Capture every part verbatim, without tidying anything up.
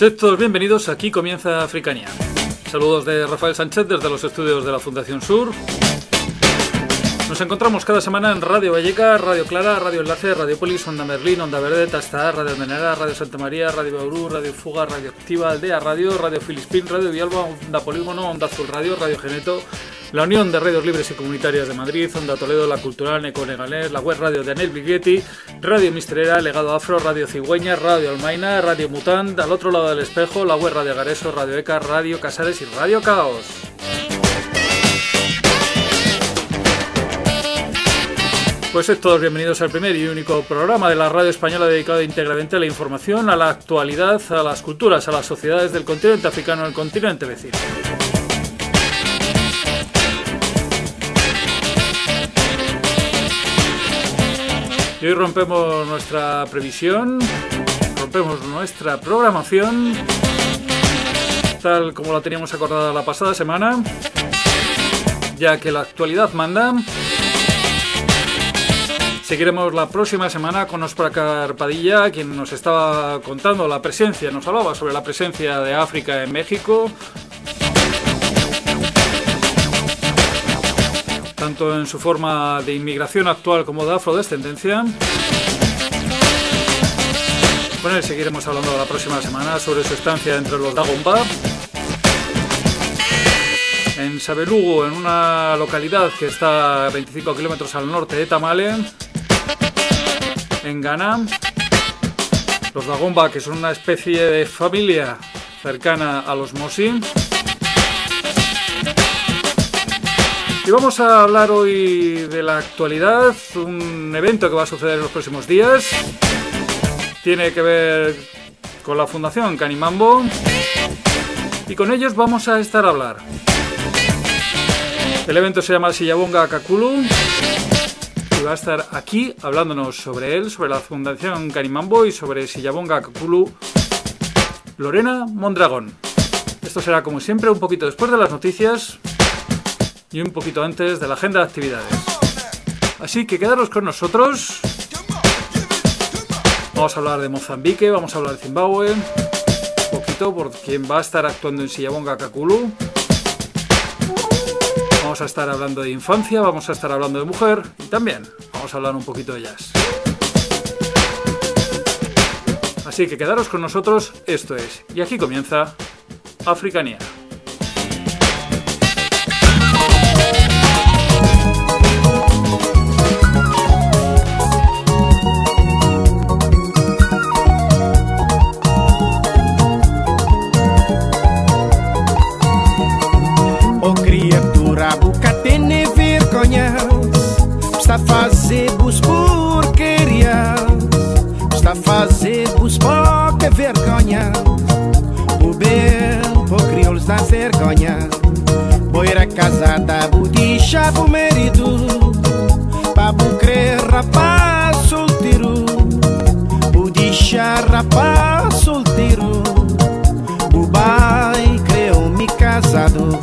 Sed todos bienvenidos, aquí comienza Africania. Saludos de Rafael Sánchez desde los estudios de la Fundación Sur. Nos encontramos cada semana en Radio Valleca, Radio Clara, Radio Enlace, Radio Polis, Onda Merlín, Onda Verde, Tastar, Radio Menera, Radio Santa María, Radio Bauru, Radio Fuga, Radio Activa, Aldea Radio, Radio Filispín, Radio Villalba, Onda Polígono, Onda Azul Radio, Radio Geneto, la Unión de Radios Libres y Comunitarias de Madrid, Onda Toledo, La Cultural, Eco Negalés, la web radio de Anel Biguetti, Radio Misterera, Legado Afro, Radio Cigüeña, Radio Almaina, Radio Mutant, al otro lado del espejo, la web Radio Gareso, Radio Eca, Radio Casares y Radio Caos. Pues sed todos bienvenidos al primer y único programa de la radio española dedicado íntegramente a la información, a la actualidad, a las culturas, a las sociedades del continente africano, el continente vecino. Y hoy rompemos nuestra previsión, rompemos nuestra programación, tal como la teníamos acordada la pasada semana, ya que la actualidad manda. Seguiremos la próxima semana con Óscar Padilla, quien nos estaba contando la presencia, nos hablaba sobre la presencia de África en México, tanto en su forma de inmigración actual como de afrodescendencia. Bueno, y seguiremos hablando la próxima semana sobre su estancia entre los Dagomba, en Sabelugo, en una localidad que está a veinticinco kilómetros al norte de Tamale, en Ghana. Los Dagomba, que son una especie de familia cercana a los Mosi. Y vamos a hablar hoy de la actualidad, un evento que va a suceder en los próximos días. Tiene que ver con la Fundación Kanimambo y con ellos vamos a estar a hablar. El evento se llama Siyabonga Kakulu y va a estar aquí hablándonos sobre él, sobre la Fundación Kanimambo y sobre Siyabonga Kakulu, Lorena Mondragón. Esto será, como siempre, un poquito después de las noticias y un poquito antes de la agenda de actividades. Así que quedaros con nosotros. Vamos a hablar de Mozambique, vamos a hablar de Zimbabue, un poquito por quien va a estar actuando en Siyabonga Kakulu. Vamos a estar hablando de infancia, vamos a estar hablando de mujer y también vamos a hablar un poquito de jazz. Así que quedaros con nosotros, esto es, y aquí comienza Africania. Está a fazer-vos porcaria, está a fazer-vos pouca vergonha. O bem, por crioulos da vergonha. Boira casada, budicha pro marido, pra bucrer rapaz solteiro. Budicha rapaz solteiro, bubai creu-me casado.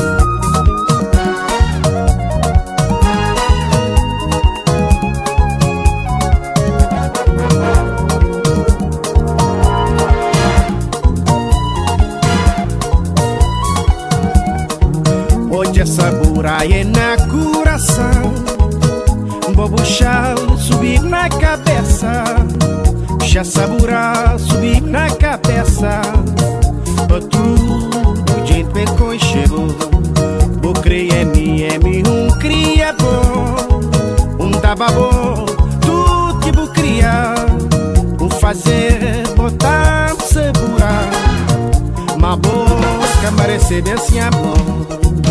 Saburai na coração, bobo chal subir na cabeça, já sabura subir na cabeça. Pra tudo gente me conchego, bo cria me é me um cria bom, um taba bom, tudo que bo cria, um fazer botar sabura, mas boca merece bem assim amor.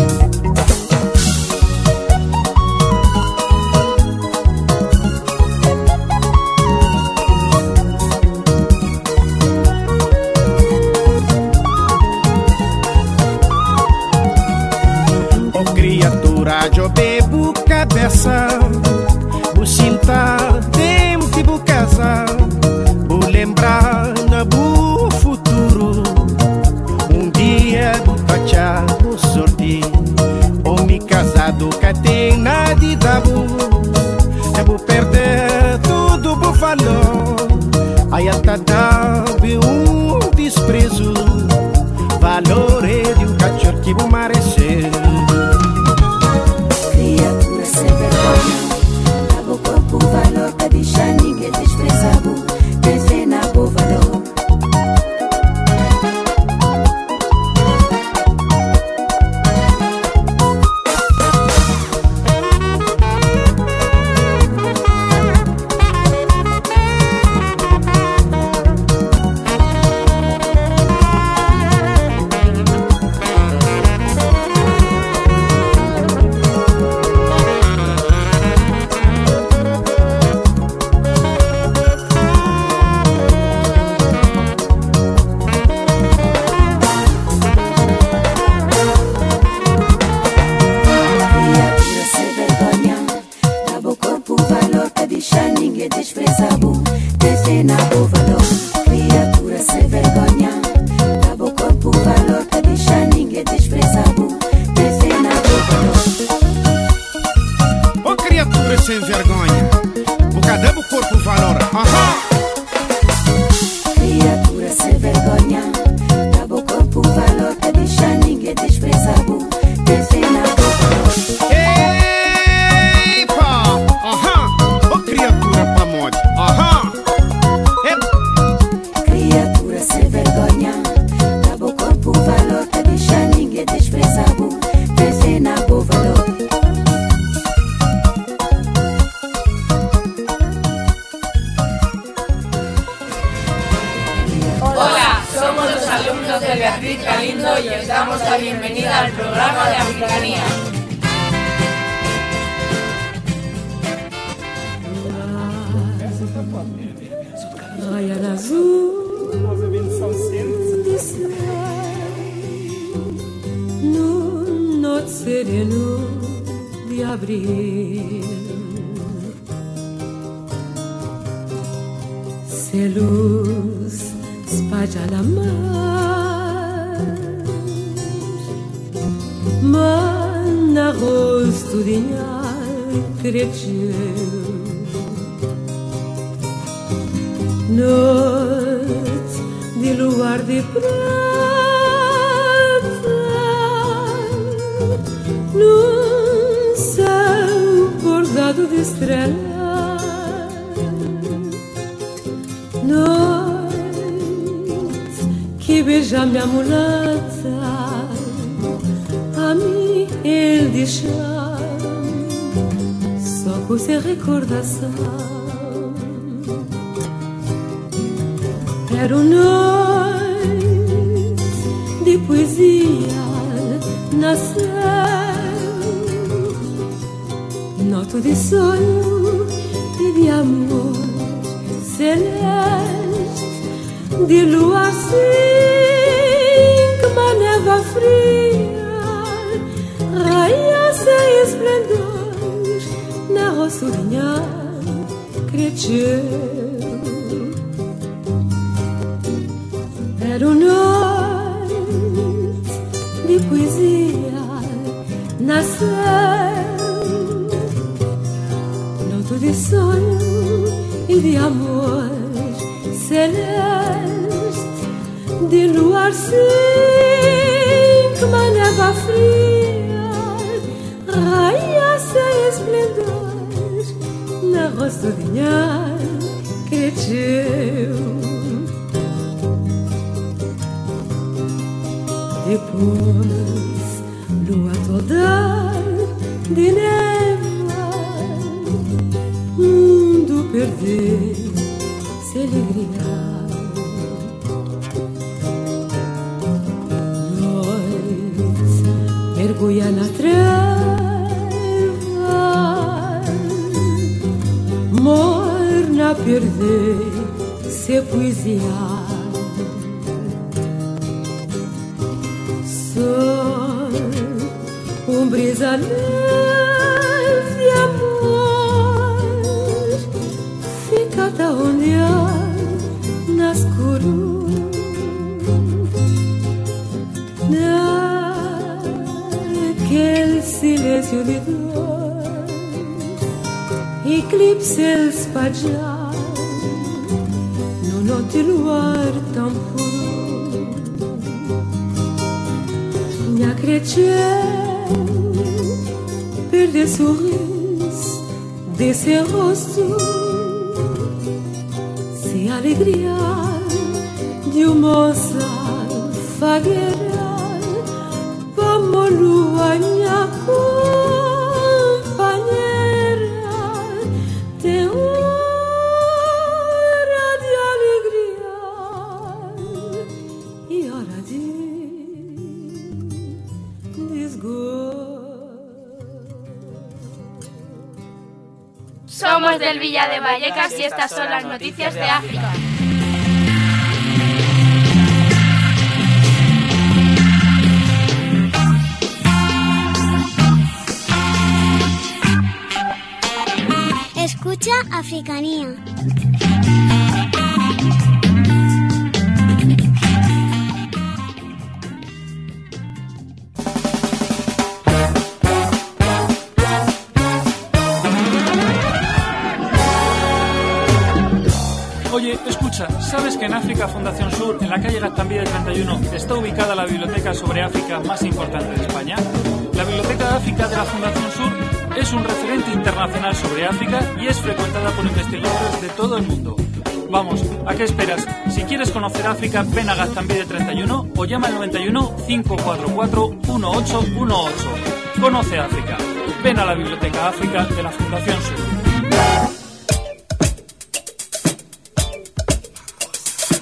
Eu bebo cabeça, vou sentar dentro de casa, vou lembrar no bu futuro. Um dia vou tachar o sorte, homem casado que tem nada de dabo. Eu vou perder tudo por valor, aí até dá um desprezo. programa de Africanía. Raia azul de céu, no noite sereno de abril, se luz espalha na mar, mas na rosto de cresceu. Noite de luar de prata, num céu bordado de estrelas, noite que beija minha mulata, a mim ele deixa só com sem recordação. Era noite de poesia na céu, noite de sonho e de amor celeste, de luar assim que uma neva fria raia sem esplendor na roçurinha cresceu. Era noite de poesia na céu, noite de sonho e de amor celeste, de luar sim que uma neva fria raia sem esplendor na roçadinha cresceu. Depois, lua toda de neva, mundo perder-se alegria. Noite mergulha na treva, morna perder-se poesia. Um brisa leve amor fica até onde há na escuro, naquele silêncio de dor, eclipse espalhar no noite luar tão puro. Minha cresceu, perder sorriso desse rosto, se alegria de uma moça fagueira, como lua minha companheira, tem hora de alegria e hora de Somos del Villa de Vallecas y estas son las noticias de África. Escucha Africanía. Oye, escucha, ¿sabes que en África Fundación Sur, en la calle Gaztambide treinta y uno, está ubicada la biblioteca sobre África más importante de España? La Biblioteca de África de la Fundación Sur es un referente internacional sobre África y es frecuentada por investigadores de todo el mundo. Vamos, ¿a qué esperas? Si quieres conocer África, ven a Gaztambide treinta y uno o llama al noventa y uno, cinco cuatro cuatro, uno ocho uno ocho. Conoce África. Ven a la Biblioteca África de la Fundación Sur.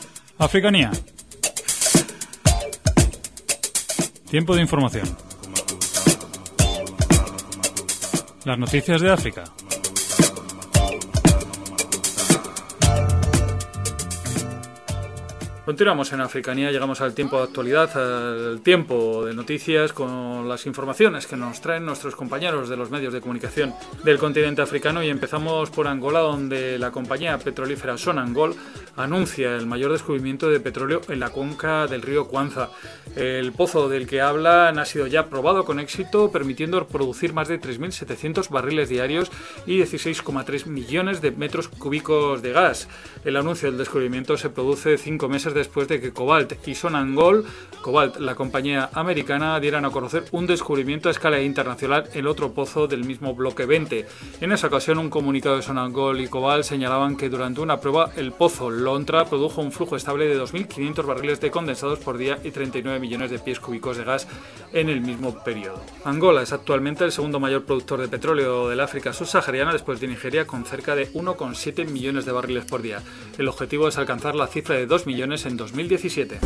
Africanía. Tiempo de información. Las noticias de África. Continuamos en Africanía, llegamos al tiempo de actualidad, al tiempo de noticias con las informaciones que nos traen nuestros compañeros de los medios de comunicación del continente africano, y empezamos por Angola, donde la compañía petrolífera Sonangol anuncia el mayor descubrimiento de petróleo en la cuenca del río Kwanza. El pozo del que hablan ha sido ya probado con éxito, permitiendo producir más de tres mil setecientos barriles diarios y dieciséis coma tres millones de metros cúbicos de gas. El anuncio del descubrimiento se produce cinco meses después de que Cobalt y Sonangol, Cobalt, la compañía americana, dieran a conocer un descubrimiento a escala internacional en otro pozo del mismo bloque veinte. En esa ocasión, un comunicado de Sonangol y Cobalt señalaban que durante una prueba el pozo Lontra produjo un flujo estable de dos mil quinientos barriles de condensados por día y treinta y nueve millones de pies cúbicos de gas en el mismo periodo. Angola es actualmente el segundo mayor productor de petróleo del África subsahariana, después de Nigeria, con cerca de uno coma siete millones de barriles por día. El objetivo es alcanzar la cifra de dos millones en dos mil diecisiete.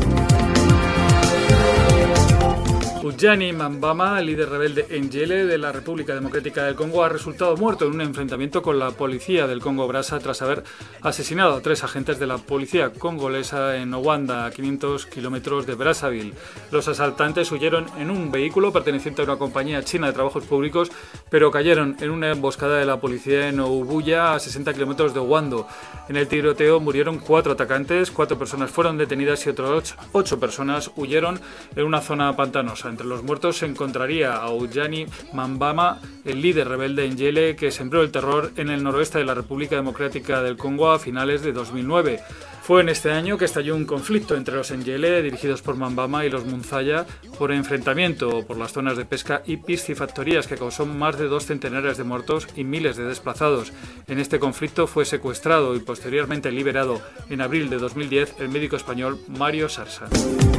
Ujani Mambama, el líder rebelde Njele de la República Democrática del Congo, ha resultado muerto en un enfrentamiento con la policía del Congo-Brasa tras haber asesinado a tres agentes de la policía congolesa en Owanda, a quinientos kilómetros de Brazzaville. Los asaltantes huyeron en un vehículo perteneciente a una compañía china de trabajos públicos, pero cayeron en una emboscada de la policía en Oubuya, a sesenta kilómetros de Owando. En el tiroteo murieron cuatro atacantes, cuatro personas fueron detenidas y otras ocho personas huyeron en una zona pantanosa. Entre los muertos se encontraría a Ujani Mambama, el líder rebelde Njele, que sembró el terror en el noroeste de la República Democrática del Congo a finales de dos mil nueve. Fue en este año que estalló un conflicto entre los Njele, dirigidos por Mambama, y los Munzaya, por enfrentamiento por las zonas de pesca y piscifactorías, que causó más de dos centenares de muertos y miles de desplazados. En este conflicto fue secuestrado y posteriormente liberado en abril de dos mil diez el médico español Mario Sarsa.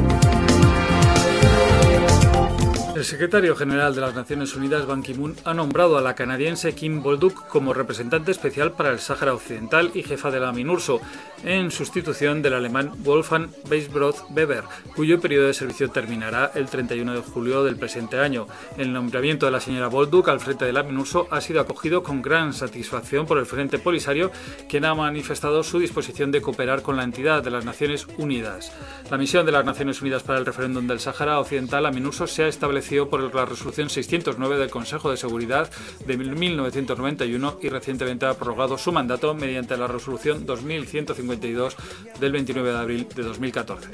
El secretario general de las Naciones Unidas, Ban Ki-moon, ha nombrado a la canadiense Kim Bolduc como representante especial para el Sáhara Occidental y jefa de la MINURSO, en sustitución del alemán Wolfgang Weisbrot-Weber, cuyo periodo de servicio terminará el treinta y uno de julio del presente año. El nombramiento de la señora Bolduc al frente de la MINURSO ha sido acogido con gran satisfacción por el Frente Polisario, quien ha manifestado su disposición de cooperar con la entidad de las Naciones Unidas. La misión de las Naciones Unidas para el referéndum del Sáhara Occidental, la MINURSO, se ha establecido por la resolución seiscientos nueve del Consejo de Seguridad de mil novecientos noventa y uno y recientemente ha prorrogado su mandato mediante la resolución dos mil ciento cincuenta y dos del veintinueve de abril de dos mil catorce.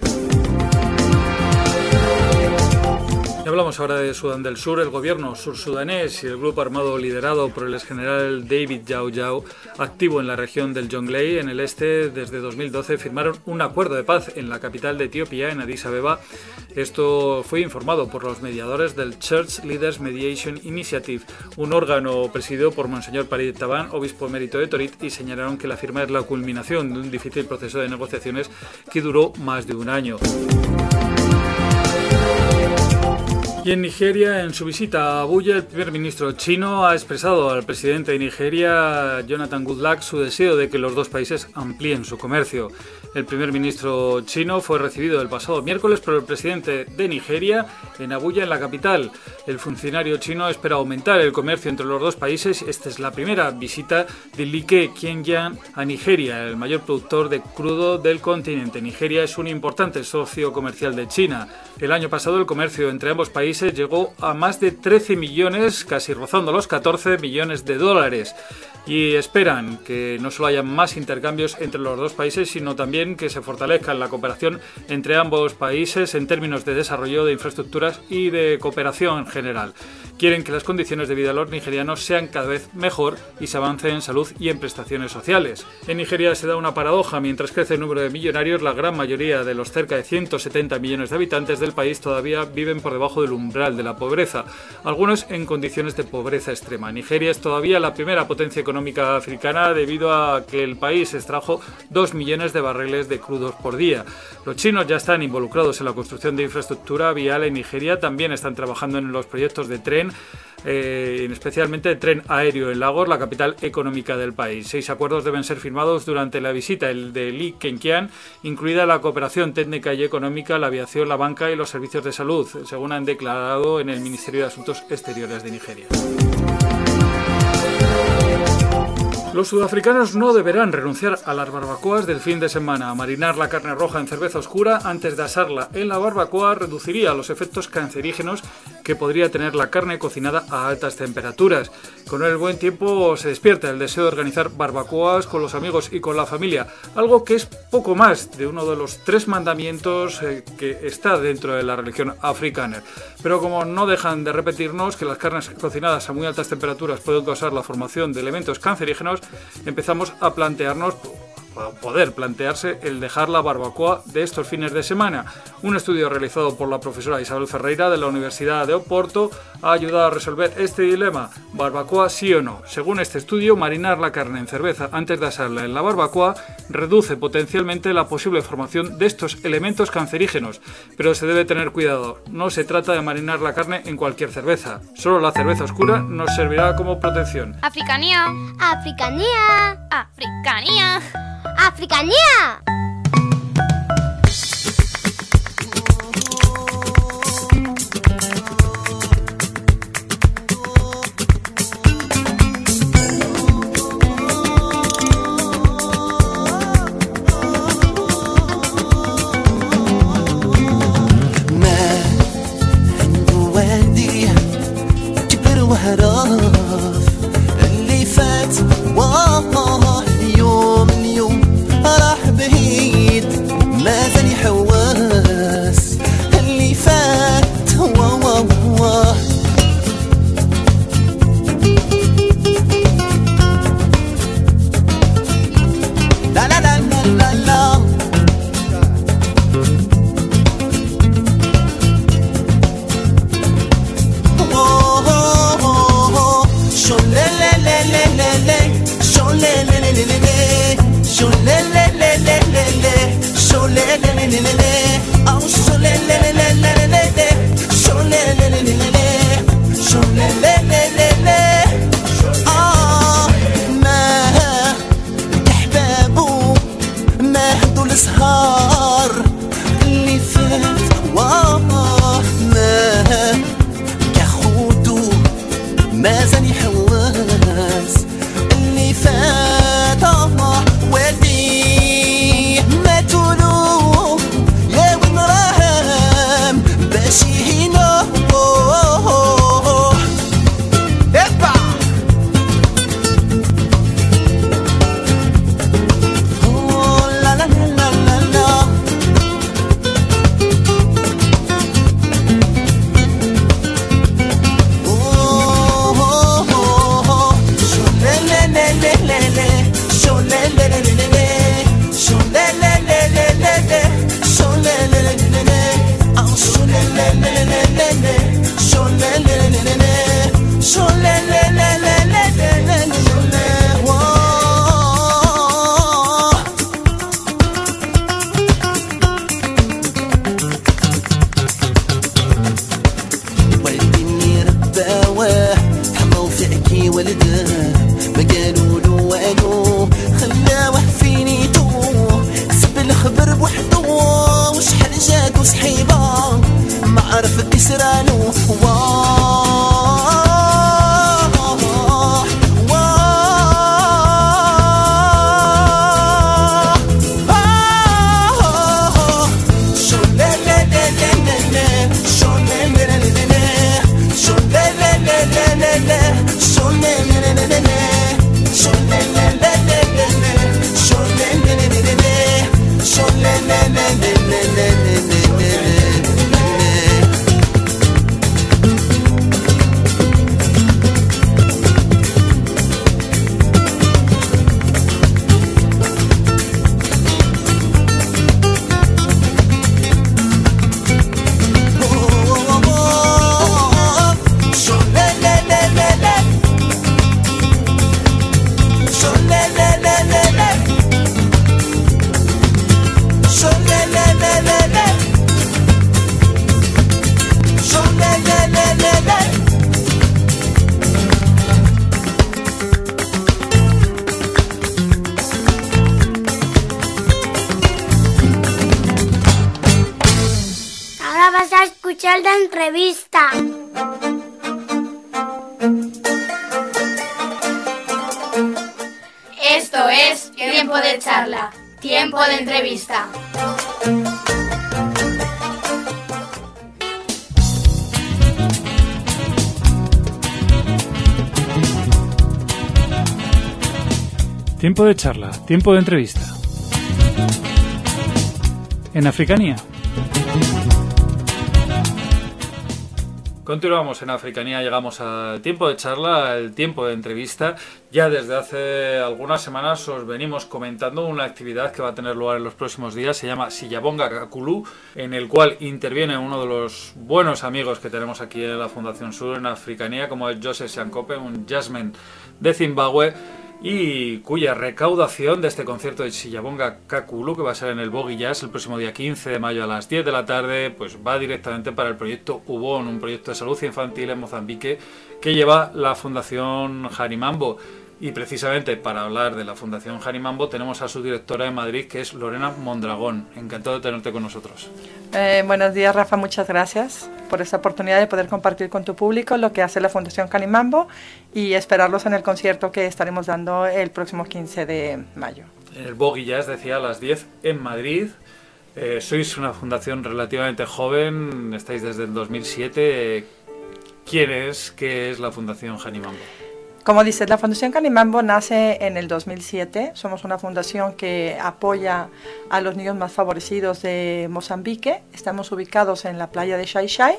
Y hablamos ahora de Sudán del Sur. El gobierno sursudanés y el grupo armado liderado por el exgeneral David Yao Yao, activo en la región del Jonglei, en el este, desde dos mil doce, firmaron un acuerdo de paz en la capital de Etiopía, en Addis Abeba. Esto fue informado por los mediadores del Church Leaders Mediation Initiative, un órgano presidido por Monseñor Parit Taban, obispo emérito de Torit, y señalaron que la firma es la culminación de un difícil proceso de negociaciones que duró más de un año. Y en Nigeria, en su visita a Abuya, el primer ministro chino ha expresado al presidente de Nigeria, Jonathan Goodluck, su deseo de que los dos países amplíen su comercio. El primer ministro chino fue recibido el pasado miércoles por el presidente de Nigeria en Abuya, en la capital. El funcionario chino espera aumentar el comercio entre los dos países. Esta es la primera visita de Li Keqiang a Nigeria, el mayor productor de crudo del continente. Nigeria es un importante socio comercial de China. El año pasado el comercio entre ambos países llegó a más de trece millones, casi rozando los catorce millones de dólares. Y esperan que no solo haya más intercambios entre los dos países, sino también que se fortalezca la cooperación entre ambos países en términos de desarrollo de infraestructuras y de cooperación en general. Quieren que las condiciones de vida de los nigerianos sean cada vez mejor y se avance en salud y en prestaciones sociales. En Nigeria se da una paradoja: mientras crece el número de millonarios, la gran mayoría de los cerca de ciento setenta millones de habitantes del país todavía viven por debajo del umbral de la pobreza, algunos en condiciones de pobreza extrema. Nigeria es todavía la primera potencia económica africana debido a que el país extrajo dos millones de barriles de crudos por día. Los chinos ya están involucrados en la construcción de infraestructura vial en Nigeria, también están trabajando en los proyectos de tren, Eh, especialmente el tren aéreo en Lagos, la capital económica del país. Seis acuerdos deben ser firmados durante la visita, el de Li Keqiang, incluida la cooperación técnica y económica, la aviación, la banca y los servicios de salud, según han declarado en el Ministerio de Asuntos Exteriores de Nigeria. Los sudafricanos no deberán renunciar a las barbacoas del fin de semana. Marinar la carne roja en cerveza oscura antes de asarla en la barbacoa reduciría los efectos cancerígenos que podría tener la carne cocinada a altas temperaturas. Con el buen tiempo se despierta el deseo de organizar barbacoas con los amigos y con la familia, algo que es poco más de uno de los tres mandamientos eh, que está dentro de la religión africana. Pero como no dejan de repetirnos que las carnes cocinadas a muy altas temperaturas pueden causar la formación de elementos cancerígenos, empezamos a plantearnos, a poder plantearse el dejar la barbacoa de estos fines de semana. Un estudio realizado por la profesora Isabel Ferreira de la Universidad de Oporto ha ayudado a resolver este dilema: barbacoa sí o no. Según este estudio, marinar la carne en cerveza antes de asarla en la barbacoa reduce potencialmente la posible formación de estos elementos cancerígenos, pero se debe tener cuidado. No se trata de marinar la carne en cualquier cerveza. Solo la cerveza oscura nos servirá como protección. Africanía. Africanía. Africanía. Africanía. اللي فات والله يوم اليوم راح بعيد ما زال يحواس اللي فات والله لا لا لا لا لا, لا. السهر اللي فات والله ما كخوتو ما زال يحواس اللي فات الله والدي ما تولو يا وين راهم باش هنا ابع لا لا لا لا لا La entrevista. Tiempo de charla, tiempo de entrevista. Tiempo de charla, tiempo de entrevista. En Africanía. Continuamos en Africanía, llegamos al tiempo de charla, al tiempo de entrevista. Ya desde hace algunas semanas os venimos comentando una actividad que va a tener lugar en los próximos días. Se llama Siyabonga Kakulu, en el cual interviene uno de los buenos amigos que tenemos aquí en la Fundación Sur en Africanía, como es Joseph Shankope, un jazzman de Zimbabue, y cuya recaudación de este concierto de Siyabonga Kakulu, que va a ser en el Bogi Jazz el próximo día quince de mayo a las diez de la tarde, pues va directamente para el proyecto UBON, un proyecto de salud infantil en Mozambique que lleva la Fundación Jarimambo. Y precisamente para hablar de la Fundación Jarimambo tenemos a su directora en Madrid, que es Lorena Mondragón. Encantado de tenerte con nosotros. Eh, buenos días, Rafa, muchas gracias por esta oportunidad de poder compartir con tu público lo que hace la Fundación Jarimambo y esperarlos en el concierto que estaremos dando el próximo quince de mayo. En el Bogi Jazz, decía, a las diez en Madrid. Eh, sois una fundación relativamente joven, estáis desde el dos mil siete. ¿Quién es? ¿Qué es la Fundación Jarimambo? Como dices, la Fundación Jarimambo nace en el dos mil siete. Somos una fundación que apoya a los niños más favorecidos de Mozambique. Estamos ubicados en la playa de Xai Xai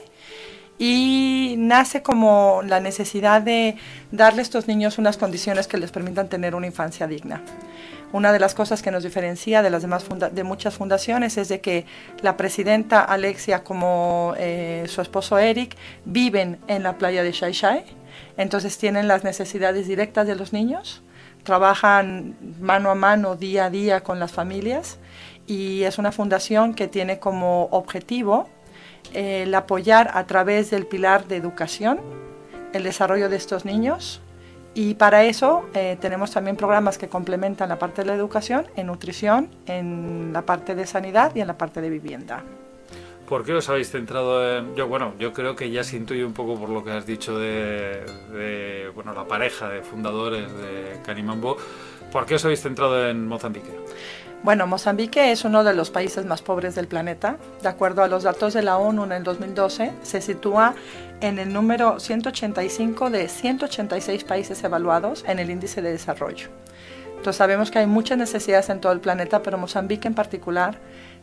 y nace como la necesidad de darle a estos niños unas condiciones que les permitan tener una infancia digna. Una de las cosas que nos diferencia de las demás funda- de muchas fundaciones es de que la presidenta Alexia como eh, su esposo Eric viven en la playa de Xai Xai. Entonces tienen las necesidades directas de los niños, trabajan mano a mano, día a día con las familias y es una fundación que tiene como objetivo eh, el apoyar a través del pilar de educación el desarrollo de estos niños y para eso eh, tenemos también programas que complementan la parte de la educación en nutrición, en la parte de sanidad y en la parte de vivienda. ¿Por qué os habéis centrado en...? Yo, bueno, yo creo que ya se intuye un poco por lo que has dicho de, de bueno, la pareja de fundadores de Jarimambo. ¿Por qué os habéis centrado en Mozambique? Bueno, Mozambique es uno de los países más pobres del planeta. De acuerdo a los datos de la ONU en el dos mil doce, se sitúa en el número ciento ochenta y cinco de ciento ochenta y seis países evaluados en el índice de desarrollo. Entonces sabemos que hay muchas necesidades en todo el planeta, pero Mozambique en particular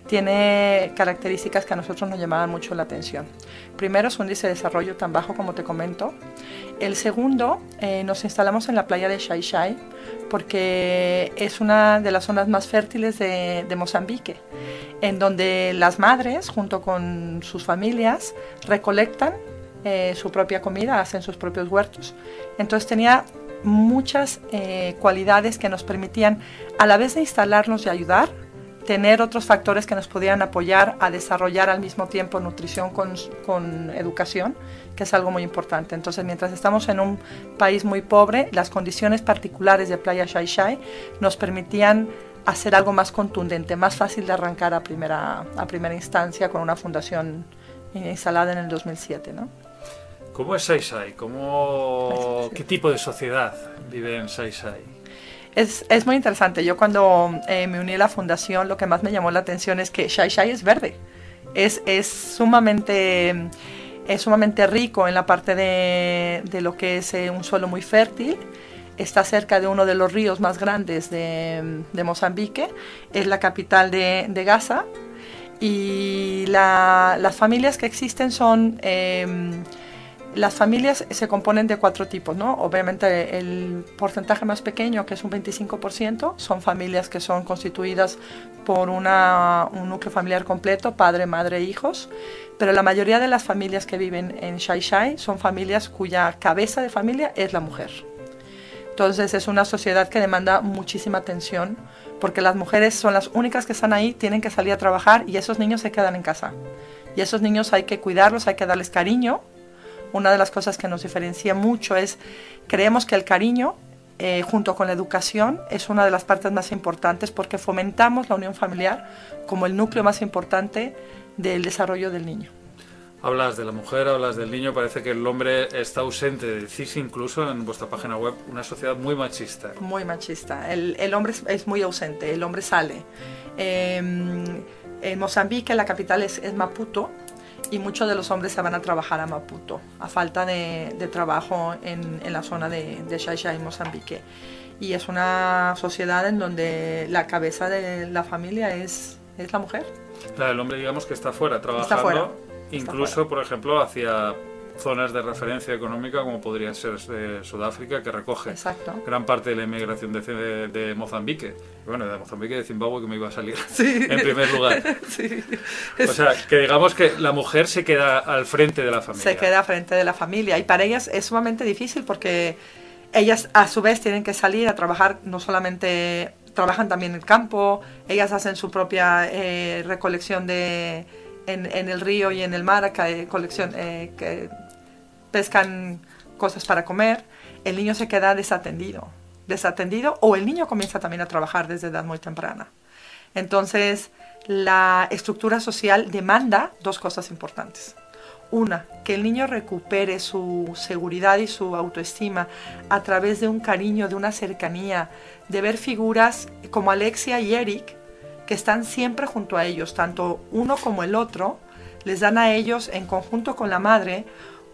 tiene características que a nosotros nos llamaban mucho la atención. Primero, es un índice de desarrollo tan bajo como te comento. El segundo, eh, nos instalamos en la playa de Xai Xai porque es una de las zonas más fértiles de, de Mozambique, en donde las madres, junto con sus familias, recolectan eh, su propia comida, hacen sus propios huertos. Entonces tenía muchas eh, cualidades que nos permitían, a la vez de instalarnos y ayudar, tener otros factores que nos podían apoyar a desarrollar al mismo tiempo nutrición con, con educación, que es algo muy importante. Entonces, mientras estamos en un país muy pobre, las condiciones particulares de Playa Xai Xai nos permitían hacer algo más contundente, más fácil de arrancar a primera, a primera instancia con una fundación instalada en el dos mil siete, ¿no? ¿Cómo es Xai Xai? ¿Cómo... ¿Qué tipo de sociedad vive en Xai Xai? Es, es muy interesante. Yo cuando eh, me uní a la fundación, lo que más me llamó la atención es que Xai Xai es verde. Es, es, sumamente, es sumamente rico en la parte de, de lo que es eh, un suelo muy fértil. Está cerca de uno de los ríos más grandes de, de Mozambique. Es la capital de, de Gaza. Y la, las familias que existen son... Eh, Las familias se componen de cuatro tipos, ¿no? Obviamente el porcentaje más pequeño, que es un veinticinco por ciento, son familias que son constituidas por una, un núcleo familiar completo, padre, madre e hijos, pero la mayoría de las familias que viven en Xai Xai son familias cuya cabeza de familia es la mujer. Entonces es una sociedad que demanda muchísima atención, porque las mujeres son las únicas que están ahí, tienen que salir a trabajar y esos niños se quedan en casa. Y esos niños hay que cuidarlos, hay que darles cariño. Una de las cosas que nos diferencia mucho es, creemos que el cariño, eh, junto con la educación, es una de las partes más importantes porque fomentamos la unión familiar como el núcleo más importante del desarrollo del niño. Hablas de la mujer, hablas del niño, parece que el hombre está ausente. Decís incluso en vuestra página web una sociedad muy machista. Muy machista. El, el hombre es, es muy ausente, el hombre sale. Eh, en Mozambique la capital es, es Maputo y muchos de los hombres se van a trabajar a Maputo, a falta de, de trabajo en, en la zona de, de Xai-Xai, Mozambique. Y es una sociedad en donde la cabeza de la familia es, es la mujer. Claro, el hombre digamos que está fuera trabajando. Está fuera. Incluso, por ejemplo, hacia zonas de referencia económica como podría ser eh, Sudáfrica, que recoge Exacto. gran parte de la inmigración de, de, de Mozambique. Bueno, de Mozambique y de Zimbabue, que me iba a salir sí. en primer lugar. Sí. O sea, que digamos que la mujer se queda al frente de la familia. Se queda al frente de la familia y para ellas es sumamente difícil porque ellas a su vez tienen que salir a trabajar, no solamente trabajan también en el campo, ellas hacen su propia eh, recolección de... En, en el río y en el mar, que, colección, eh, que pescan cosas para comer, el niño se queda desatendido, desatendido o el niño comienza también a trabajar desde edad muy temprana. Entonces, la estructura social demanda dos cosas importantes. Una, que el niño recupere su seguridad y su autoestima a través de un cariño, de una cercanía, de ver figuras como Alexia y Eric, que están siempre junto a ellos, tanto uno como el otro, les dan a ellos, en conjunto con la madre,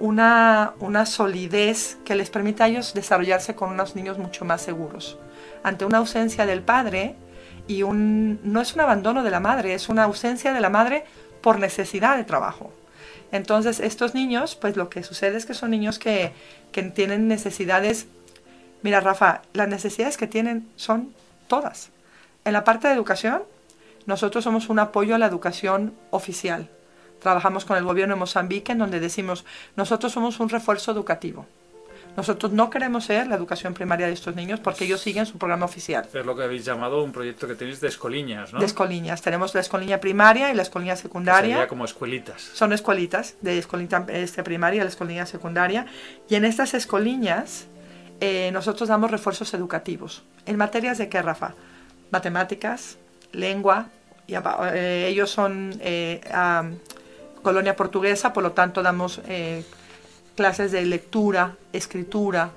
una, una solidez que les permite a ellos desarrollarse con unos niños mucho más seguros. Ante una ausencia del padre, y un, no es un abandono de la madre, es una ausencia de la madre por necesidad de trabajo. Entonces, estos niños, pues lo que sucede es que son niños que, que tienen necesidades. Mira, Rafa, las necesidades que tienen son todas. En la parte de educación, nosotros somos un apoyo a la educación oficial. Trabajamos con el gobierno de Mozambique en donde decimos, nosotros somos un refuerzo educativo. Nosotros no queremos ser la educación primaria de estos niños porque ellos siguen su programa oficial. Es lo que habéis llamado un proyecto que tenéis de escoliñas, ¿no? De escoliñas. Tenemos la escoliña primaria y la escoliña secundaria. Sería como escuelitas. Son escuelitas de escolita este, primaria y la escoliña secundaria. Y en estas escoliñas eh, nosotros damos refuerzos educativos. ¿En materias de qué, Rafa? Matemáticas, lengua. Y, eh, ellos son eh, um, colonia portuguesa, por lo tanto damos eh, clases de lectura, escritura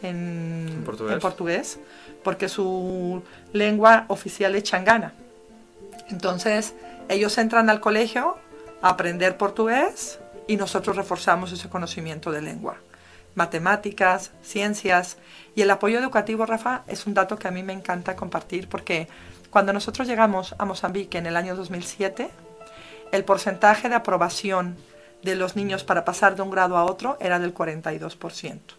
en, ¿En, portugués? en portugués, porque su lengua oficial es changana. Entonces ellos entran al colegio a aprender portugués y nosotros reforzamos ese conocimiento de lengua. Matemáticas, ciencias y el apoyo educativo, Rafa, es un dato que a mí me encanta compartir porque cuando nosotros llegamos a Mozambique en el año dos mil siete, el porcentaje de aprobación de los niños para pasar de un grado a otro era del cuarenta y dos por ciento.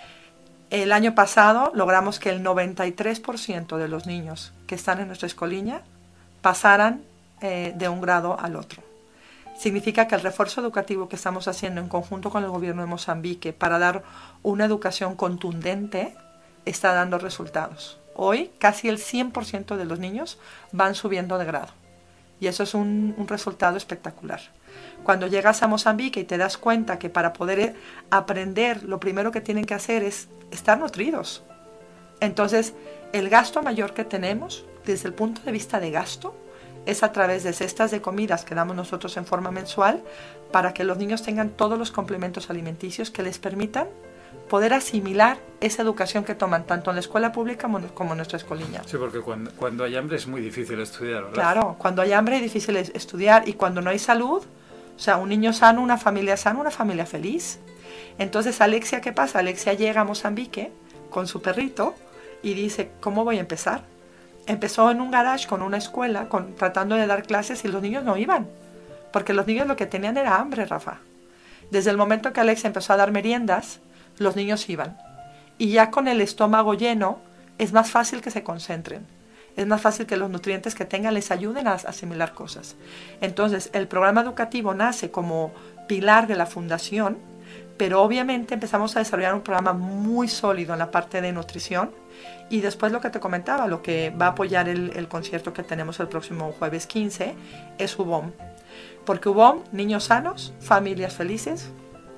El año pasado logramos que el noventa y tres por ciento de los niños que están en nuestra escoliña pasaran eh, de un grado al otro. Significa que el refuerzo educativo que estamos haciendo en conjunto con el gobierno de Mozambique para dar una educación contundente está dando resultados. Hoy casi el cien por ciento de los niños van subiendo de grado y eso es un, un resultado espectacular. Cuando llegas a Mozambique y te das cuenta que para poder aprender lo primero que tienen que hacer es estar nutridos. Entonces el gasto mayor que tenemos desde el punto de vista de gasto es a través de cestas de comidas que damos nosotros en forma mensual para que los niños tengan todos los complementos alimenticios que les permitan poder asimilar esa educación que toman tanto en la escuela pública como en nuestra escoliña. Sí, porque cuando, cuando hay hambre es muy difícil estudiar, ¿verdad? Claro, cuando hay hambre es difícil estudiar y cuando no hay salud, o sea, un niño sano, una familia sana, una familia feliz. Entonces, Alexia, ¿qué pasa? Alexia llega a Mozambique con su perrito y dice, ¿cómo voy a empezar? Empezó en un garage con una escuela, con, tratando de dar clases y los niños no iban, porque los niños lo que tenían era hambre, Rafa. Desde el momento que Alexia empezó a dar meriendas, los niños iban. Y ya con el estómago lleno, es más fácil que se concentren. Es más fácil que los nutrientes que tengan les ayuden a asimilar cosas. Entonces, el programa educativo nace como pilar de la fundación, pero obviamente empezamos a desarrollar un programa muy sólido en la parte de nutrición. Y después lo que te comentaba, lo que va a apoyar el, el concierto que tenemos el próximo jueves quince, es U B O M. Porque U B O M, niños sanos, familias felices,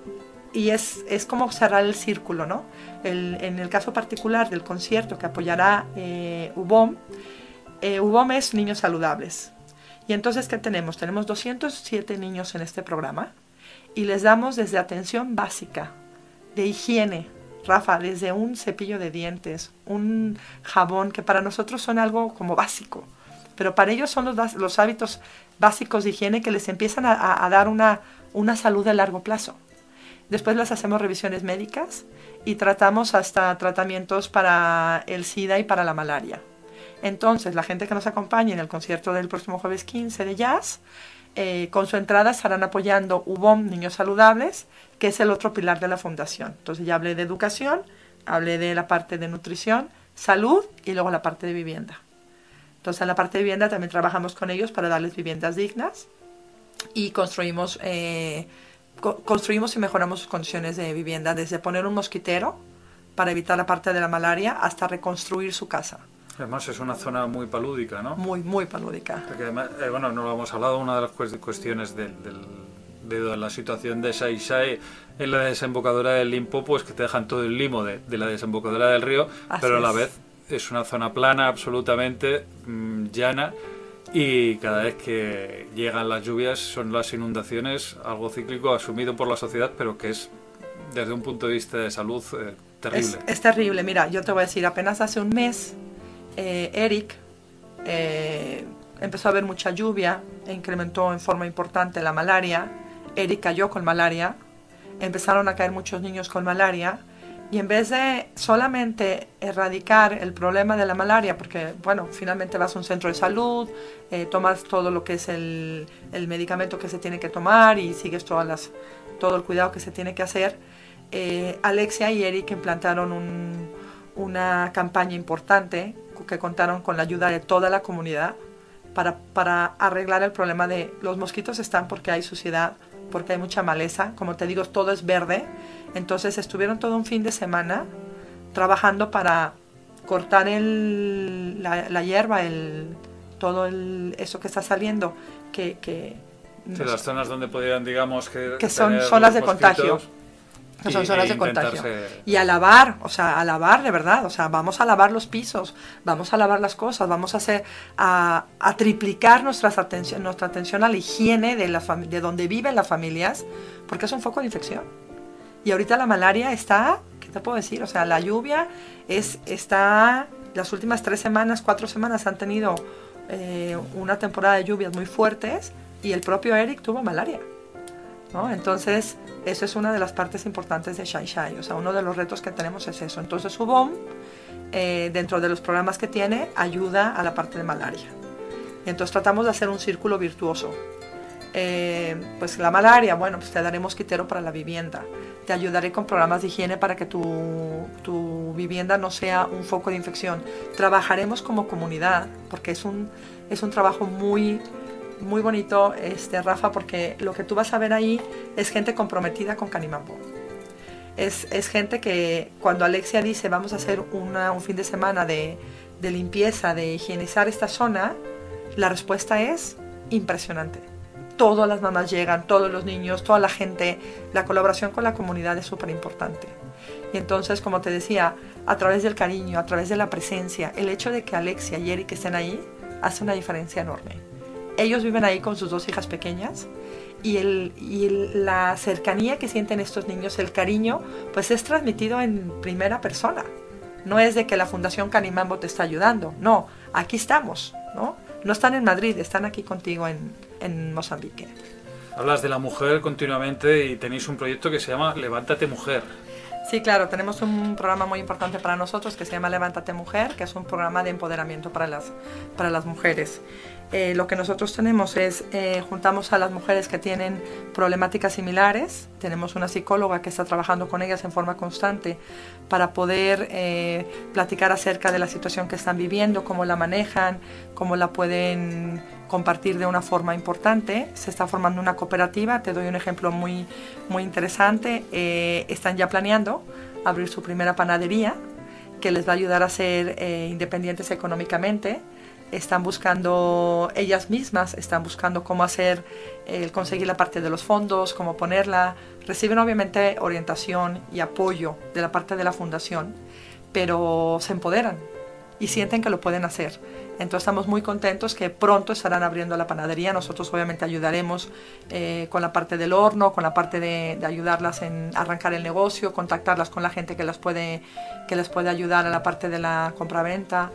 y es, es como cerrar el círculo, ¿no? El, en el caso particular del concierto que apoyará eh, U B O M, eh, U B O M es niños saludables. Y entonces, ¿qué tenemos? Tenemos doscientos siete niños en este programa, y les damos desde atención básica, de higiene, Rafa, desde un cepillo de dientes, un jabón, que para nosotros son algo como básico, pero para ellos son los, los hábitos básicos de higiene que les empiezan a, a, a dar una, una salud a largo plazo. Después les hacemos revisiones médicas y tratamos hasta tratamientos para el SIDA y para la malaria. Entonces, la gente que nos acompañe en el concierto del próximo jueves quince de jazz, eh, con su entrada estarán apoyando U B O M Niños Saludables, que es el otro pilar de la fundación. Entonces ya hablé de educación, hablé de la parte de nutrición, salud y luego la parte de vivienda. Entonces en la parte de vivienda también trabajamos con ellos para darles viviendas dignas y construimos, eh, co construimos y mejoramos sus condiciones de vivienda, desde poner un mosquitero para evitar la parte de la malaria hasta reconstruir su casa. Además es una zona muy palúdica, ¿no? Muy, muy palúdica. Porque además, eh, bueno, no lo hemos hablado, una de las cuestiones del, del, de la situación de Xai Xai en la desembocadura del Limpopo es que te dejan todo el limo de, de la desembocadura del río, Así pero a la es. vez es una zona plana, absolutamente mmm, llana, y cada vez que llegan las lluvias son las inundaciones, algo cíclico asumido por la sociedad, pero que es desde un punto de vista de salud eh, terrible. Es, es terrible. Mira, yo te voy a decir, apenas hace un mes eh, Eric eh, empezó a haber mucha lluvia e incrementó en forma importante la malaria. Eric cayó con malaria, empezaron a caer muchos niños con malaria, y en vez de solamente erradicar el problema de la malaria, porque bueno, finalmente vas a un centro de salud, eh, tomas todo lo que es el, el medicamento que se tiene que tomar y sigues todas las, todo el cuidado que se tiene que hacer, eh, Alexia y Eric implantaron un, una campaña importante que contaron con la ayuda de toda la comunidad para, para arreglar el problema de los mosquitos. Están porque hay suciedad, porque hay mucha maleza, como te digo, todo es verde. Entonces estuvieron todo un fin de semana trabajando para cortar el, la, la hierba, el, todo el, eso que está saliendo, que, que, sí, las zonas donde podrían, digamos, que, que son zonas de contagio. Que son zonas de contagio. Y a lavar, o sea, a lavar de verdad, o sea, vamos a lavar los pisos, vamos a lavar las cosas, vamos a hacer, a, a triplicar nuestras atención, nuestra atención a la higiene de, la de donde viven las familias, porque es un foco de infección. Y ahorita la malaria está, ¿qué te puedo decir? O sea, la lluvia es, está, las últimas tres semanas, cuatro semanas han tenido eh, una temporada de lluvias muy fuertes y el propio Eric tuvo malaria, ¿no? Entonces, eso es una de las partes importantes de Xai Xai. O sea, uno de los retos que tenemos es eso. Entonces, U B O M, eh, dentro de los programas que tiene, ayuda a la parte de malaria. Entonces, tratamos de hacer un círculo virtuoso. Eh, pues la malaria, bueno, pues te daré mosquitero para la vivienda. Te ayudaré con programas de higiene para que tu, tu vivienda no sea un foco de infección. Trabajaremos como comunidad, porque es un, es un trabajo muy... muy bonito, este, Rafa, porque lo que tú vas a ver ahí es gente comprometida con Canimambo. Es, es gente que cuando Alexia dice vamos a hacer una, un fin de semana de, de limpieza, de higienizar esta zona, la respuesta es impresionante. Todas las mamás llegan, todos los niños, toda la gente, la colaboración con la comunidad es súper importante. Y entonces, como te decía, a través del cariño, a través de la presencia, el hecho de que Alexia y Eric estén ahí hace una diferencia enorme. Ellos viven ahí con sus dos hijas pequeñas y, el, y el, la cercanía que sienten estos niños, el cariño, pues es transmitido en primera persona. No es de que la Fundación Canimambo te está ayudando, no, aquí estamos, ¿no? No están en Madrid, están aquí contigo en, en Mozambique. Hablas de la mujer continuamente y tenéis un proyecto que se llama Levántate Mujer. Sí, claro, tenemos un programa muy importante para nosotros que se llama Levántate Mujer, que es un programa de empoderamiento para las, para las mujeres. Eh, lo que nosotros tenemos es, eh, juntamos a las mujeres que tienen problemáticas similares, tenemos una psicóloga que está trabajando con ellas en forma constante para poder eh, platicar acerca de la situación que están viviendo, cómo la manejan, cómo la pueden compartir de una forma importante. Se está formando una cooperativa, te doy un ejemplo muy, muy interesante, eh, están ya planeando abrir su primera panadería que les va a ayudar a ser eh, independientes económicamente. Están buscando, ellas mismas están buscando cómo hacer, eh, conseguir la parte de los fondos, cómo ponerla. Reciben obviamente orientación y apoyo de la parte de la fundación, pero se empoderan. y sienten que lo pueden hacer. Entonces estamos muy contentos que pronto estarán abriendo la panadería. Nosotros obviamente ayudaremos eh, con la parte del horno, con la parte de, de ayudarlas en arrancar el negocio, contactarlas con la gente que las puede, que les puede ayudar a la parte de la compraventa.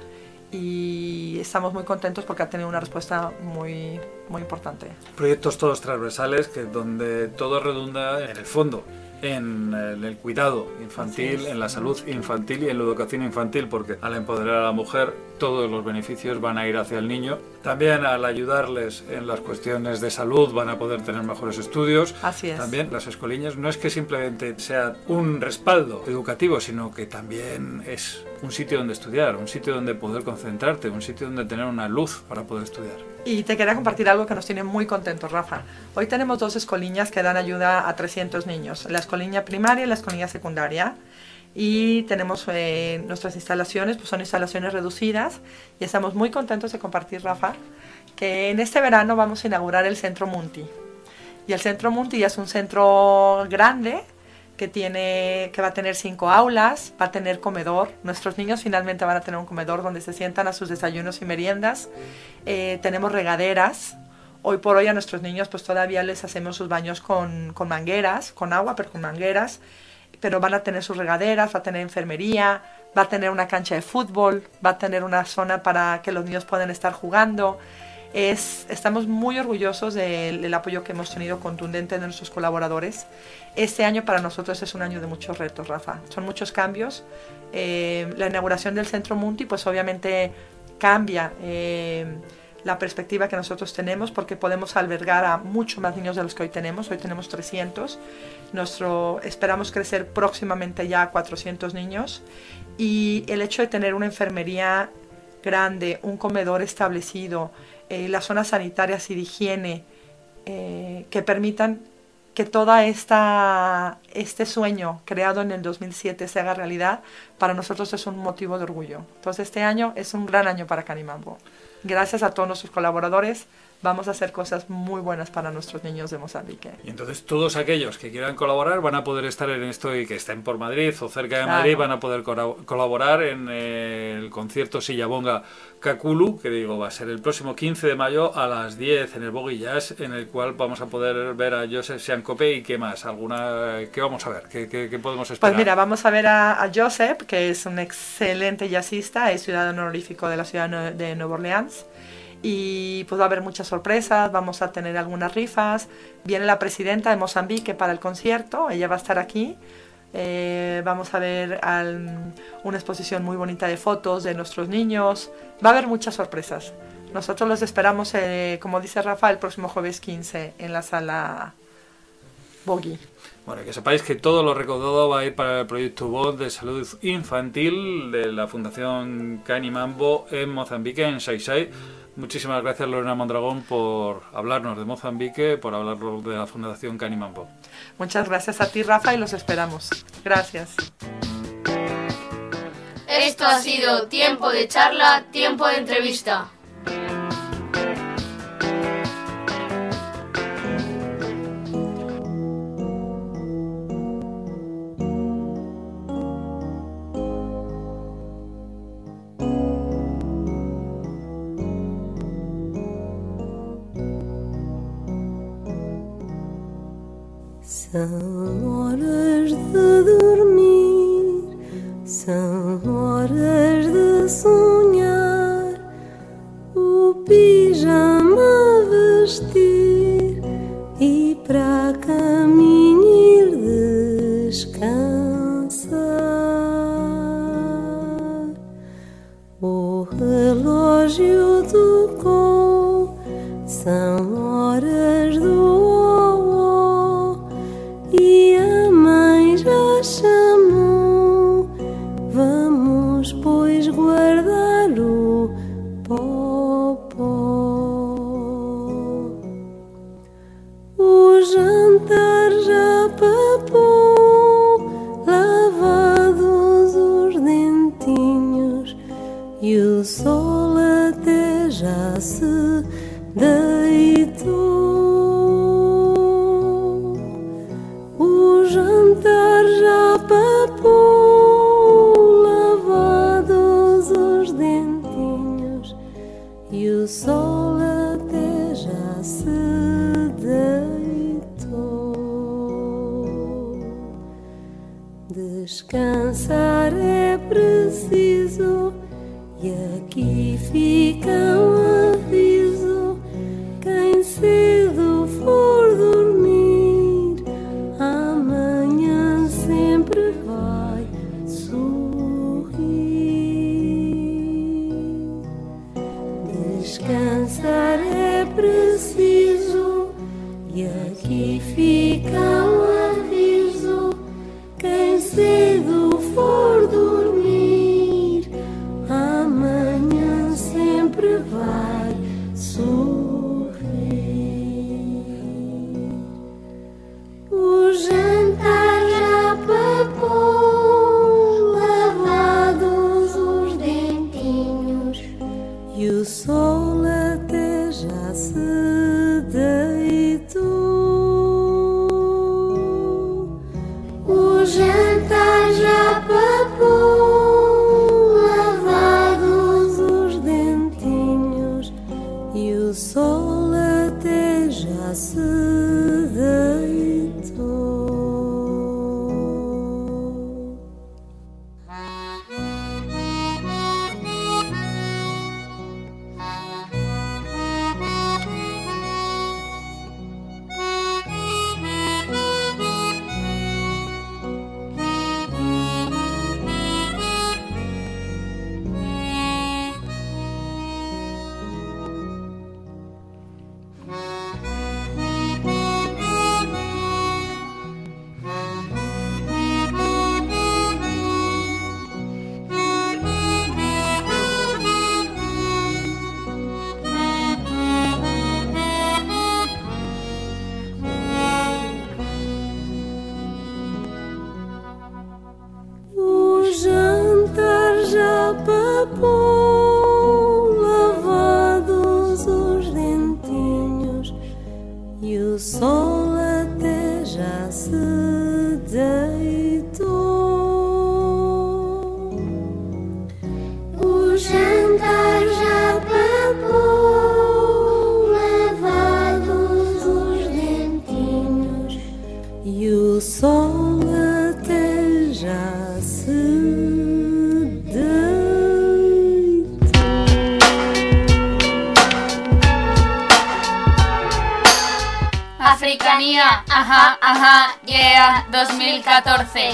Y estamos muy contentos porque ha tenido una respuesta muy, muy importante. Proyectos todos transversales que donde todo redunda en el fondo en el, el cuidado infantil, en la salud infantil y en la educación infantil, porque al empoderar a la mujer todos los beneficios van a ir hacia el niño. También al ayudarles en las cuestiones de salud van a poder tener mejores estudios. Así es. También las escoliñas no es que simplemente sea un respaldo educativo, sino que también es un sitio donde estudiar, un sitio donde poder concentrarte, un sitio donde tener una luz para poder estudiar. Y te quería compartir algo que nos tiene muy contentos, Rafa. Hoy tenemos dos escoliñas que dan ayuda a trescientos niños, la escoliña primaria y la escoliña secundaria. Y tenemos eh, nuestras instalaciones, pues son instalaciones reducidas, y estamos muy contentos de compartir, Rafa, que en este verano vamos a inaugurar el Centro Munti. Y el Centro Munti es un centro grande que, tiene, que va a tener cinco aulas, va a tener comedor. Nuestros niños finalmente van a tener un comedor donde se sientan a sus desayunos y meriendas. Eh, tenemos regaderas. Hoy por hoy a nuestros niños pues todavía les hacemos sus baños con, con mangueras, con agua, pero con mangueras. Pero van a tener sus regaderas, va a tener enfermería, va a tener una cancha de fútbol, va a tener una zona para que los niños puedan estar jugando. Es, estamos muy orgullosos del, del apoyo que hemos tenido contundente de nuestros colaboradores. Este año para nosotros es un año de muchos retos, Rafa. Son muchos cambios. Eh, la inauguración del Centro Munti pues obviamente cambia eh, la perspectiva que nosotros tenemos, porque podemos albergar a muchos más niños de los que hoy tenemos. Hoy tenemos trescientos. Nuestro, esperamos crecer próximamente ya a cuatrocientos niños. Y el hecho de tener una enfermería grande, un comedor establecido, eh, las zonas sanitarias y de higiene eh, que permitan que todo este sueño creado en el dos mil siete se haga realidad, para nosotros es un motivo de orgullo. Entonces este año es un gran año para Canimambo. Gracias a todos nuestros colaboradores, vamos a hacer cosas muy buenas para nuestros niños de Mozambique. Y entonces todos aquellos que quieran colaborar van a poder estar en esto, y que estén por Madrid o cerca de Claro. Madrid van a poder colaborar en el concierto Sillabonga Kakulu, que digo va a ser el próximo quince de mayo a las diez en el Boggy Jazz, en el cual vamos a poder ver a Joseph Siancope. ¿Y qué más? ¿Alguna? ¿Qué vamos a ver? ¿Qué, qué, qué podemos esperar? Pues mira, vamos a ver a, a Joseph, que es un excelente jazzista, es ciudadano honorífico de la ciudad de Nueva Orleans. Y pues va a haber muchas sorpresas, vamos a tener algunas rifas. Viene la presidenta de Mozambique para el concierto, ella va a estar aquí. Eh, vamos a ver al, una exposición muy bonita de fotos de nuestros niños. Va a haber muchas sorpresas. Nosotros los esperamos, eh, como dice Rafa, el próximo jueves quince en la sala Boggy. Bueno, que sepáis que todo lo recaudado va a ir para el proyecto Voz de salud infantil de la Fundación Canimambo en Mozambique, en Xai-Xai. Muchísimas gracias, Lorena Mondragón, por hablarnos de Mozambique, por hablarnos de la Fundación Canimambo. Muchas gracias a ti, Rafa, y los esperamos. Gracias. Esto ha sido Tiempo de Charla, Tiempo de Entrevista. São horas de dormir, são horas de sonhar, o pijama vestir e para caminho ir descansar. O relógio tocou, são horas do e a mãe já chamou, vamos pois guardar o popó. O jantar já papou, lavados os dentinhos, e o sol até já se deitou. Já papou, lavados os dentes, Descansar é preciso, e aqui fica um aviso: quem cedo for dormir, amanhã sempre vai sorrir. Descansar é preciso, e aqui fica um aviso: quem cedo for dormir, amanhã sempre vai sorrir. O jantar já papou, lavados os dentinhos, e o sol até já se deitou. O jantar já papou, lavados os dentinhos, e o sol até já se deitou. O jantar já papou, lavados os dentinhos, e o sol até já se deitou. O jantar já papou, lavados os dentinhos, e o sol até já se deitou. Africanía, ajá, ajá, yeah, dos mil catorce.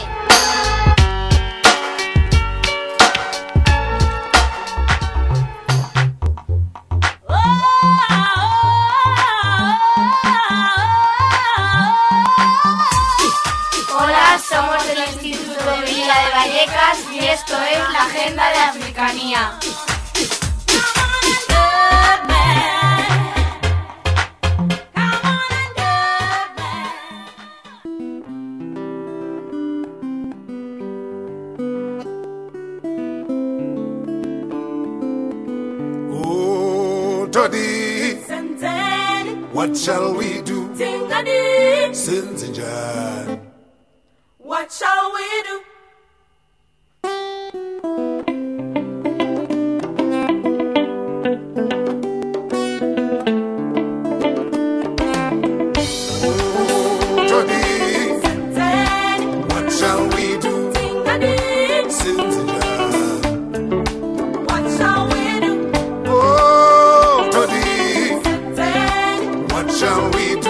Hola, somos del Instituto de Villa de Vallecas y esto es la Agenda de Africanía. Oh, Toddy, what shall we do? Sinzinjan, What shall we do? oh, Toddy, what shall we do? Sinzinjan, What shall we do? oh, Toddy, what shall we do?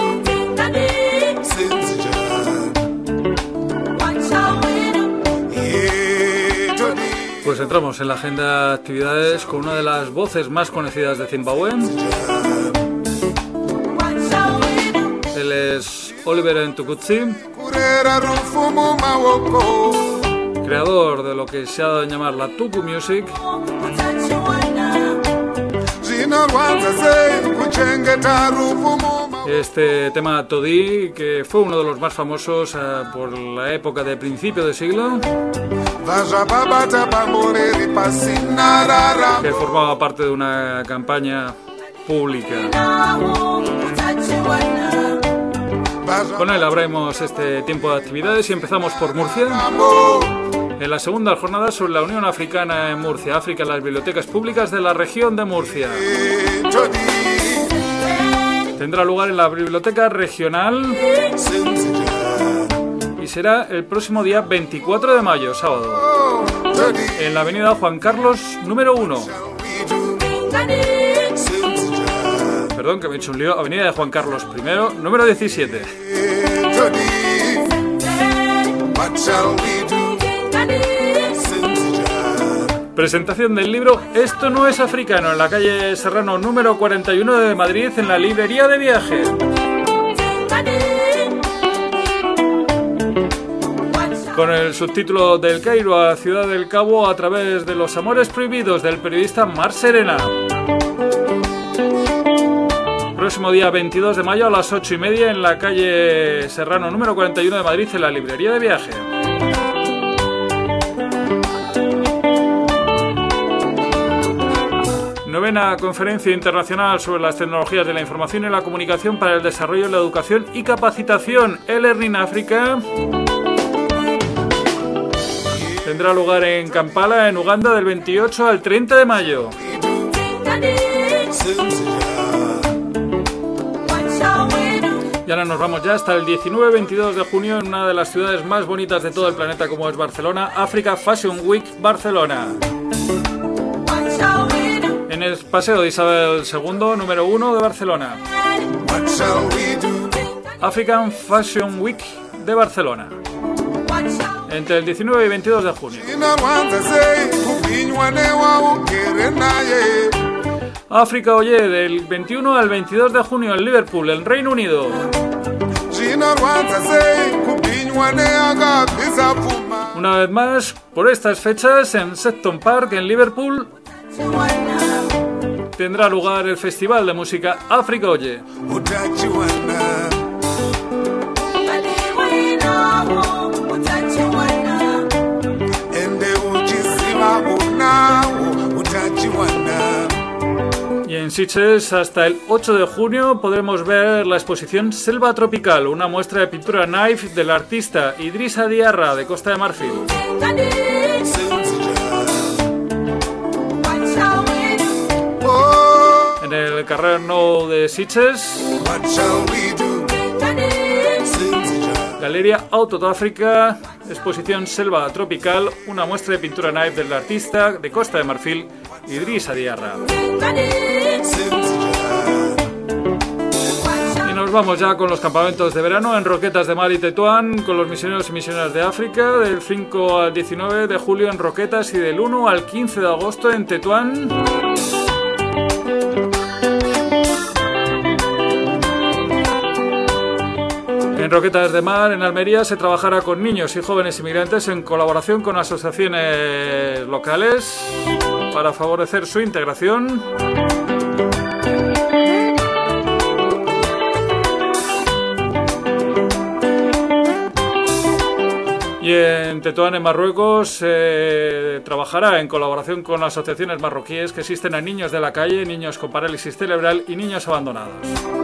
What shall we do? Yeah, Toddy. Pues entramos en la agenda de actividades con una de las voces más conocidas de Zimbabue. What shall we do? Él es Oliver Ntukudzi, Kurera rufumu mawoko, creador de lo que se ha dado a llamar la Tuku Music, zvinorwadza sei kuchengeta rufumu. este tema Toddy, que fue uno de los más famosos eh, por la época de principio de siglo, Vazvababata pamboreri pasina raramo. que formaba parte de una campaña pública. Con él abrimos este tiempo de actividades y empezamos por Murcia. En la segunda jornada sobre la Unión Africana en Murcia, África en las bibliotecas públicas de la región de Murcia. Tendrá lugar en la Biblioteca Regional y será el próximo día veinticuatro de mayo, sábado, en la avenida Juan Carlos número uno. Perdón, que me he hecho un lío. Avenida de Juan Carlos primero, número diecisiete. Presentación del libro Esto no es africano en la calle Serrano número cuarenta y uno de Madrid, en la librería de viaje. Con el subtítulo Del Cairo a Ciudad del Cabo a través de los amores prohibidos, del periodista Mar Serena. Próximo día veintidós de mayo a las ocho y media en la calle Serrano número cuarenta y uno de Madrid, en la librería de viaje. Novena Conferencia Internacional sobre las Tecnologías de la Información y la Comunicación para el Desarrollo, la Educación y Capacitación, E-Learning África. Tendrá lugar en Kampala, en Uganda, del veintiocho al treinta de mayo. Y ahora nos vamos ya hasta el diecinueve y veintidós de junio en una de las ciudades más bonitas de todo el planeta, como es Barcelona, Africa Fashion Week Barcelona. En el Paseo de Isabel segundo, número uno de Barcelona. African Fashion Week de Barcelona. Entre el diecinueve y veintidós de junio. África Oye, del veintiuno al veintidós de junio en Liverpool, en Reino Unido. Una vez más, por estas fechas, en Sefton Park, en Liverpool, tendrá lugar el Festival de Música África Oye. Y en Sitges, hasta el ocho de junio, podremos ver la exposición Selva Tropical, una muestra de pintura knife del artista Idrissa Diarra, de Costa de Marfil. En el Carrer Nou de Sitges, Galería Auto de África, exposición Selva Tropical, una muestra de pintura knife del artista de Costa de Marfil, Idrissa Diarra. Y nos vamos ya con los campamentos de verano en Roquetas de Mar y Tetuán, con los misioneros y misioneras de África, del cinco al diecinueve de julio en Roquetas y del uno al quince de agosto en Tetuán. En Roquetas de Mar, en Almería, se trabajará con niños y jóvenes inmigrantes en colaboración con asociaciones locales para favorecer su integración. Y en Tetuán, en Marruecos, se eh, trabajará en colaboración con asociaciones marroquíes que asisten a niños de la calle, niños con parálisis cerebral y niños abandonados.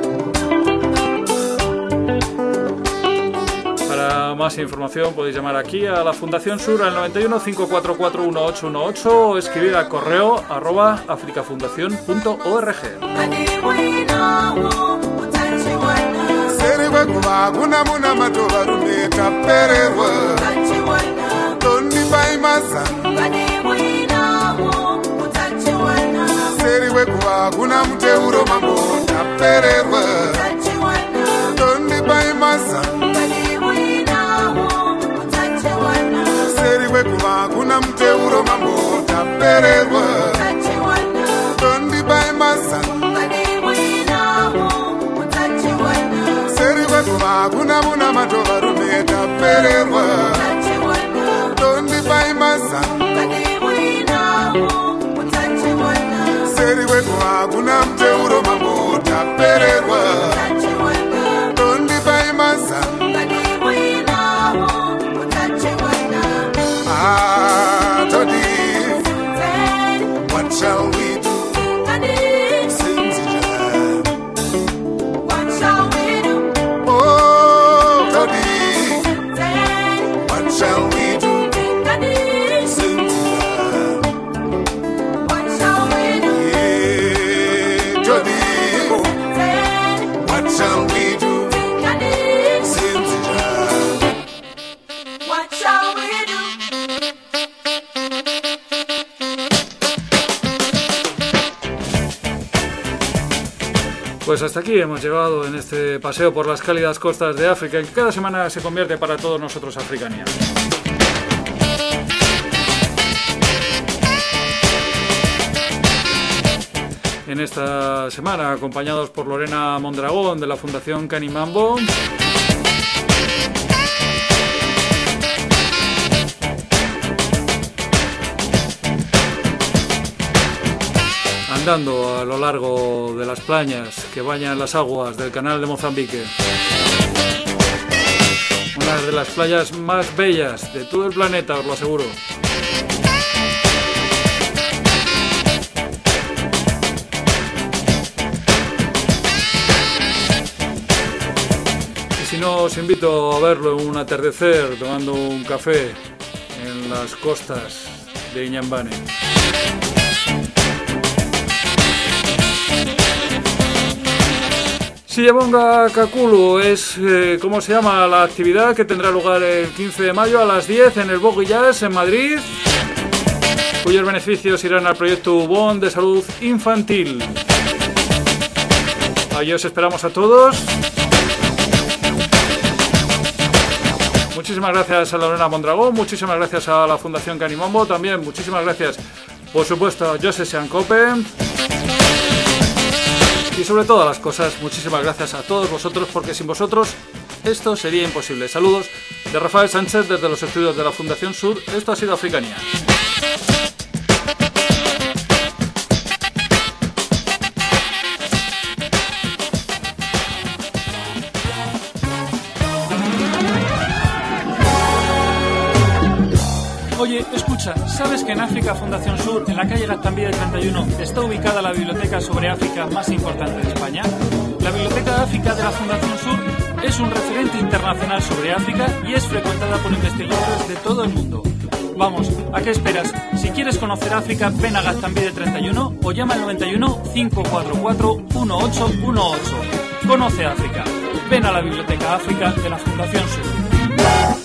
Para más información podéis llamar aquí a la Fundación Sur al noventa y uno, cinco cuatro cuatro, uno ocho uno ocho o escribir al correo arroba africafundación punto org. Kuna mteuro mambo tapererwa Tondi bai masanga Seriwe kuwa kuna muna matova rume tapererwa Tondi bai masanga Seriwe kuwa kuna mteuro mambo tapererwa Tondi bai masanga Ah, Todi, what shall we do? Since what shall we do? Oh, Todi, what shall we do? Since what shall we do? Yeah, Todi, what shall we do? Since Pues hasta aquí hemos llegado en este paseo por las cálidas costas de África, que cada semana se convierte para todos nosotros Africanía. En esta semana, acompañados por Lorena Mondragón de la Fundación Canimambo, andando a lo largo de las playas que bañan las aguas del canal de Mozambique, una de las playas más bellas de todo el planeta, os lo aseguro. Y si no, os invito a verlo en un atardecer tomando un café en las costas de Inhambane. Siyabonga Kakulu es eh, como se llama la actividad que tendrá lugar el quince de mayo a las diez en el Bogui Jazz en Madrid, cuyos beneficios irán al proyecto Ubon de salud infantil. Allí os esperamos a todos. Muchísimas gracias a Lorena Mondragón, muchísimas gracias a la Fundación Canimambo, también muchísimas gracias, por supuesto, a José Siancope. Y sobre todas las cosas, muchísimas gracias a todos vosotros, porque sin vosotros esto sería imposible. Saludos de Rafael Sánchez desde los estudios de la Fundación Sur. Esto ha sido Africanía. Oye, escucha, ¿sabes que en África Fundación Sur, en la calle Gaztambide treinta y uno, está ubicada la biblioteca sobre África más importante de España? La Biblioteca de África de la Fundación Sur es un referente internacional sobre África y es frecuentada por investigadores de todo el mundo. Vamos, ¿a qué esperas? Si quieres conocer África, ven a Gaztambide treinta y uno o llama al noventa y uno, cinco cuatro cuatro, uno ocho uno ocho. Conoce África. Ven a la Biblioteca África de la Fundación Sur.